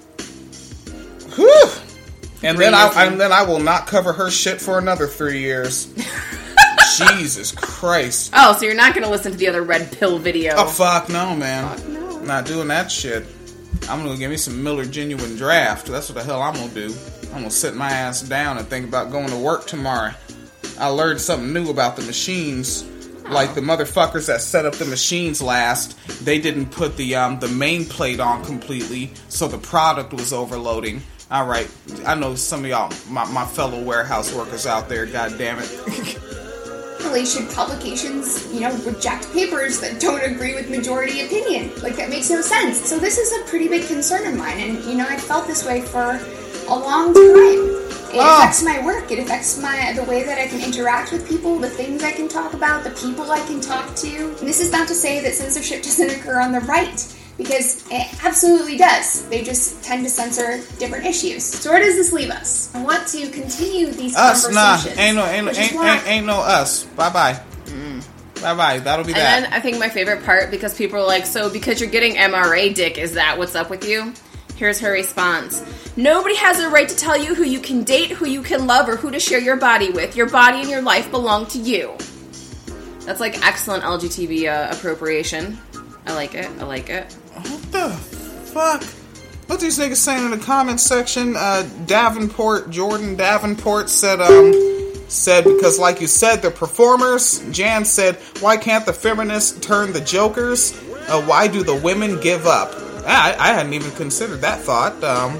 Whew! And then I will not cover her shit for another 3 years. Jesus Christ. Oh, so you're not going to listen to the other red pill video? Oh, fuck no, man. Fuck no. Not doing that shit. I'm gonna give me some Miller Genuine Draft. That's what the hell I'm gonna do. I'm gonna sit my ass down and think about going to work tomorrow. I learned something new about the machines. Like the motherfuckers that set up the machines last, they didn't put the main plate on completely, so the product was overloading. Alright, I know some of y'all, my fellow warehouse workers out there, god damn it. Should publications, reject papers that don't agree with majority opinion? Like, that makes no sense. So this is a pretty big concern of mine, and, I've felt this way for a long time. It affects my work. It affects the way that I can interact with people, the things I can talk about, the people I can talk to. And this is not to say that censorship doesn't occur on the right, because it absolutely does. They just tend to censor different issues. So where does this leave us? I want to continue these conversations. Ain't no us. Bye-bye. Bye-bye. That'll be that. And then I think my favorite part, because people are like, so because you're getting MRA dick, is that what's up with you? Here's her response. Nobody has a right to tell you who you can date, who you can love, or who to share your body with. Your body and your life belong to you. That's like excellent LGBT appropriation. I like it. What the fuck? What these niggas saying in the comments section? Jordan Davenport said because like you said, they're performers. Jan said, why can't the feminists turn the jokers? Why do the women give up? I hadn't even considered that thought.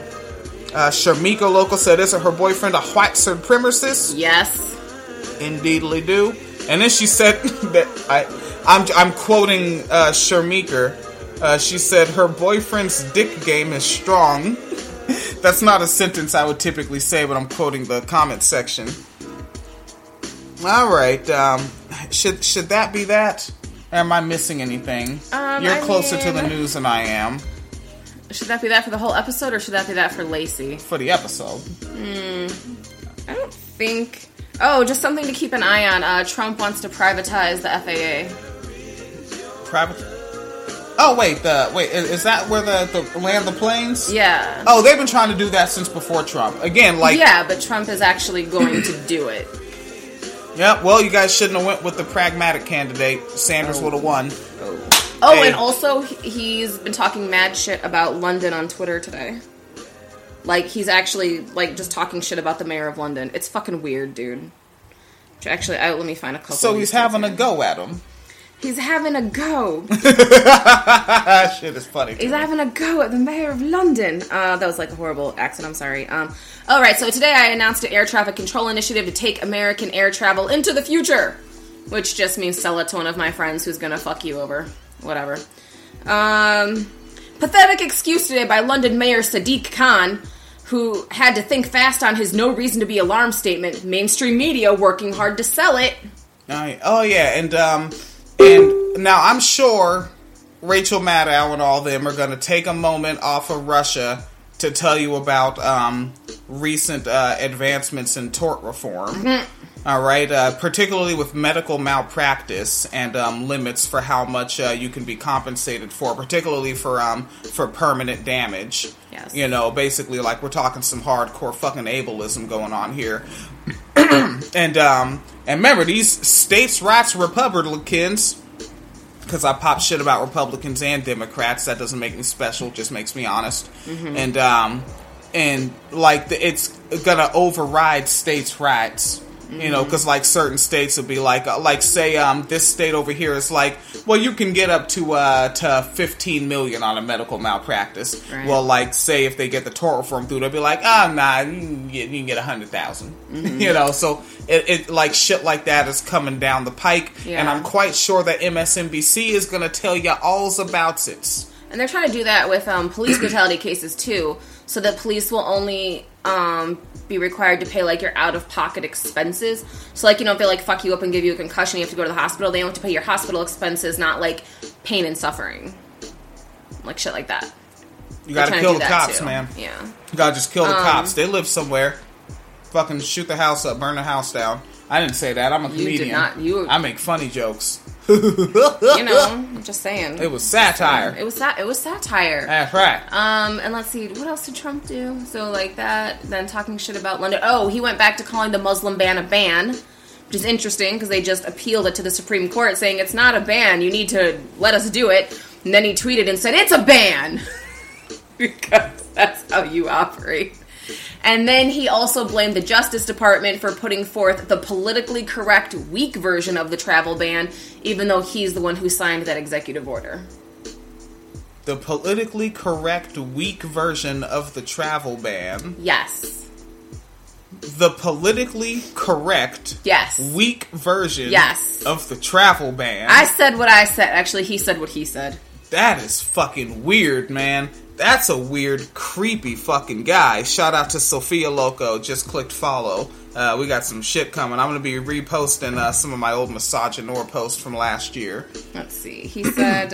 Sharmika Local said, isn't her boyfriend a white supremacist? Yes. Indeedly do. And then she said that I'm quoting Sharmika. She said her boyfriend's dick game is strong. That's not a sentence I would typically say, but I'm quoting the comment section. Alright, should that be that? Or am I missing anything? You're closer to the news than I am. Should that be that for the whole episode, or should that be that for Lacey? For the episode. I don't think... Oh, just something to keep an eye on. Trump wants to privatize the FAA. Oh, wait, is that where the land the planes? Yeah. Oh, they've been trying to do that since before Trump. Again, like... Yeah, but Trump is actually going to do it. Yeah, well, you guys shouldn't have went with the pragmatic candidate. Sanders would have won. Oh, Hey. and also, he's been talking mad shit about London on Twitter today. Like, he's actually, like, just talking shit about the mayor of London. It's fucking weird, dude. Actually, let me find a couple. So he's having a go at him. He's having a go. Shit is funny. He's having a go at the mayor of London. That was like a horrible accent. I'm sorry. Alright, so today I announced an air traffic control initiative to take American air travel into the future. Which just means sell it to one of my friends who's gonna fuck you over. Whatever. Pathetic excuse today by London Mayor Sadiq Khan, who had to think fast on his no reason to be alarmed statement. Mainstream media working hard to sell it. Oh, yeah, and now I'm sure Rachel Maddow and all them are going to take a moment off of Russia to tell you about recent advancements in tort reform. Mm-hmm. All right, particularly with medical malpractice and limits for how much you can be compensated for, particularly for permanent damage. Yes. You know, basically, like, we're talking some hardcore fucking ableism going on here. And remember, these states' rights Republicans, because I pop shit about Republicans and Democrats, that doesn't make me special, just makes me honest. Mm-hmm. And like, it's gonna override states' rights. You know, because, like, certain states will be like say, this state over here is like, well, you can get up to $15 million on a medical malpractice. Right. Well, like, say if they get the tort reform through, they'll be like, nah, you can get 100,000. Mm-hmm. You know, so it like shit like that is coming down the pike, Yeah. and I'm quite sure that MSNBC is going to tell you all about it. And they're trying to do that with police brutality cases, too, so that police will only be required to pay, like, your out-of-pocket expenses. So, like, you know, if they, like, fuck you up and give you a concussion, you have to go to the hospital, they don't have to pay your hospital expenses, not, like, pain and suffering. Like, shit like that. You gotta kill the cops, man. Yeah. You gotta just kill the cops. They live somewhere. Fucking shoot the house up, burn the house down. I didn't say that. I'm a comedian. You did not. I make funny jokes. You know, I'm just saying. It was satire. It was satire. That's right. And let's see, what else did Trump do? So, like that, then talking shit about London. Oh, he went back to calling the Muslim ban a ban, which is interesting because they just appealed it to the Supreme Court saying it's not a ban, you need to let us do it. And then he tweeted and said, it's a ban! Because that's how you operate. And then he also blamed the Justice Department for putting forth the politically correct, weak version of the travel ban, even though he's the one who signed that executive order. The politically correct, weak version of the travel ban. Yes. The politically correct, yes, weak version, yes, of the travel ban. I said what I said. Actually, he said what he said. That is fucking weird, man. That's a weird, creepy fucking guy. Shout out to Sophia Loco. Just clicked follow. We got some shit coming. I'm going to be reposting some of my old Misogynoir posts from last year. Let's see. He said,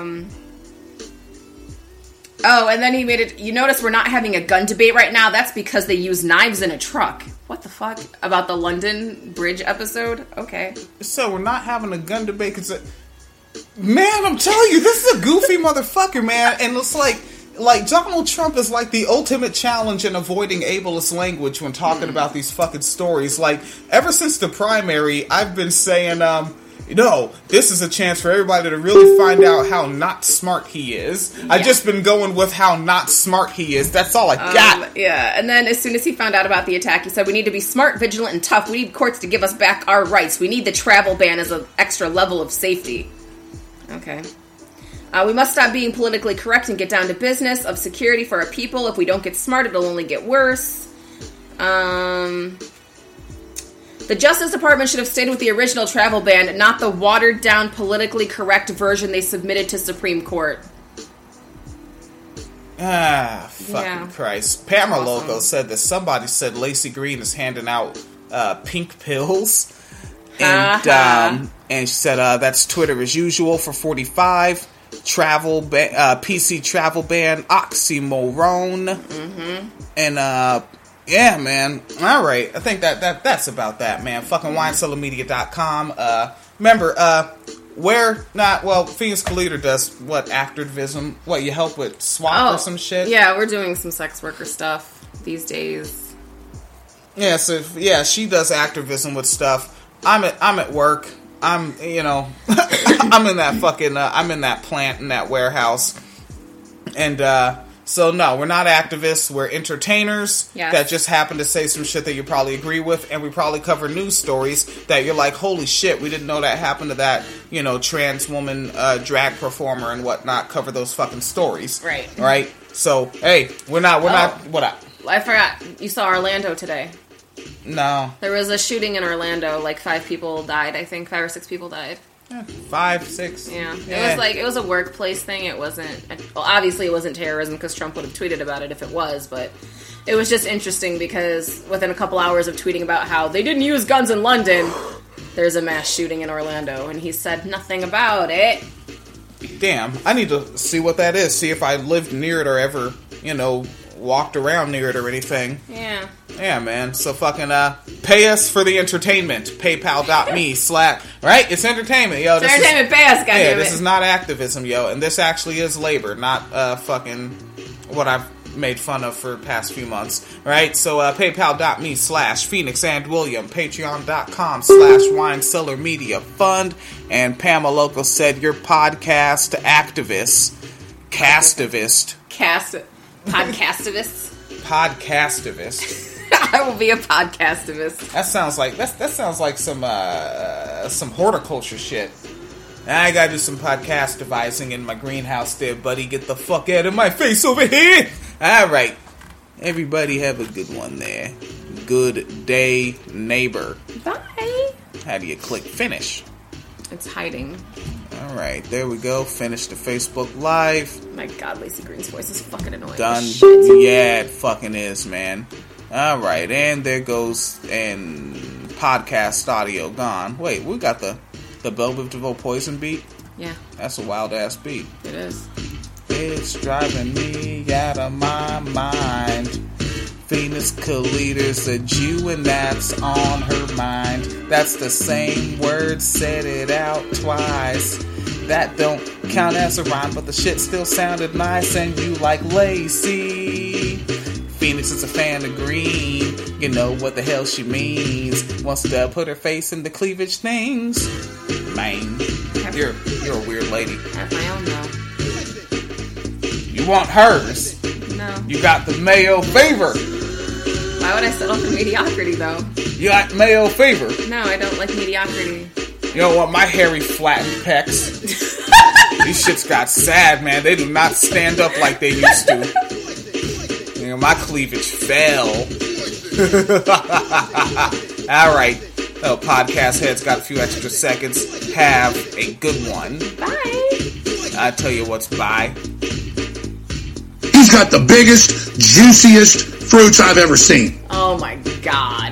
oh, and then he made it... You notice we're not having a gun debate right now? That's because they use knives in a truck. What the fuck? About the London Bridge episode? Okay. So we're not having a gun debate because... Man, I'm telling you, this is a goofy motherfucker, man. And it's like Donald Trump is like the ultimate challenge in avoiding ableist language when talking about these fucking stories. Like, ever since the primary, I've been saying, this is a chance for everybody to really find out how not smart he is. Yeah. I've just been going with how not smart he is. That's all I got. Yeah, and then as soon as he found out about the attack, he said, we need to be smart, vigilant, and tough. We need courts to give us back our rights. We need the travel ban as an extra level of safety. Okay. We must stop being politically correct and get down to business of security for our people. If we don't get smart, it'll only get worse. The Justice Department should have stayed with the original travel ban, not the watered-down, politically correct version they submitted to Supreme Court. Fucking Christ. Pamela Loco said that somebody said Lacey Green is handing out pink pills. And she said, that's Twitter as usual for 45. PC travel ban, Oxymoron. Mm-hmm. And, yeah, man. All right. I think that's about that, man. Fucking winecellarmedia.com. Remember, Phoenix Calida does, activism? You help with swap or some shit? Yeah, we're doing some sex worker stuff these days. Yeah, she does activism with stuff. I'm at work. I'm in that fucking, I'm in that plant, in that warehouse. And, so no, we're not activists, we're entertainers that just happen to say some shit that you probably agree with, and we probably cover news stories that you're like, holy shit, we didn't know that happened to that, trans woman, drag performer and whatnot, cover those fucking stories. Right? So, hey, what up? I forgot, you saw Orlando today. No. There was a shooting in Orlando, 5 people died, I think, 5 or 6 people died. 5, 6. Yeah. It was a workplace thing. It wasn't, obviously it wasn't terrorism because Trump would have tweeted about it if it was, but it was just interesting because within a couple hours of tweeting about how they didn't use guns in London, there's a mass shooting in Orlando, and he said nothing about it. Damn, I need to see what that is, see if I lived near it or ever, walked around near it or anything. Yeah. Yeah, man. So fucking, pay us for the entertainment. PayPal.me/ right? It's entertainment, yo. It's entertainment, pay us, goddammit. Yeah, this is not activism, yo. And this actually is labor, not, fucking what I've made fun of for the past few months, right? So, PayPal.me/ Phoenix and William, Patreon.com/ Wine Cellar Media Fund, and Pamela Loco said your podcast activist, Podcastivist. I will be a podcastivist. That sounds like some horticulture shit. I gotta do some podcast devising in my greenhouse there, buddy. Get the fuck out of my face over here! Alright. Everybody have a good one there. Good day, neighbor. Bye. How do you click finish? It's hiding. Alright, there we go. Finish the Facebook Live. My God, Lacey Green's voice is fucking annoying. Done. Yeah, it fucking is, man. Alright, and there goes, and podcast audio gone. Wait, we got the Belle Biv DeVoe Poison beat? Yeah. That's a wild-ass beat. It is. It's driving me out of my mind. Phoenix Calida's a Jew and that's on her mind. That's the same word, said it out twice. That don't count as a rhyme, but the shit still sounded nice and you like Lacey. Phoenix is a fan of green. You know what the hell she means. Wants to put her face in the cleavage things. Man, you're a weird lady. I have my own though. You want hers? No. You got the male favor. Why would I settle for mediocrity though? You got male favor. No, I don't like mediocrity. You don't want my hairy flattened pecs. These shits got sad, man. They do not stand up like they used to. You know, my cleavage fell. Alright. Oh, podcast heads got a few extra seconds. Have a good one. Bye. I tell you what's bye. He's got the biggest, juiciest fruits I've ever seen. Oh my God.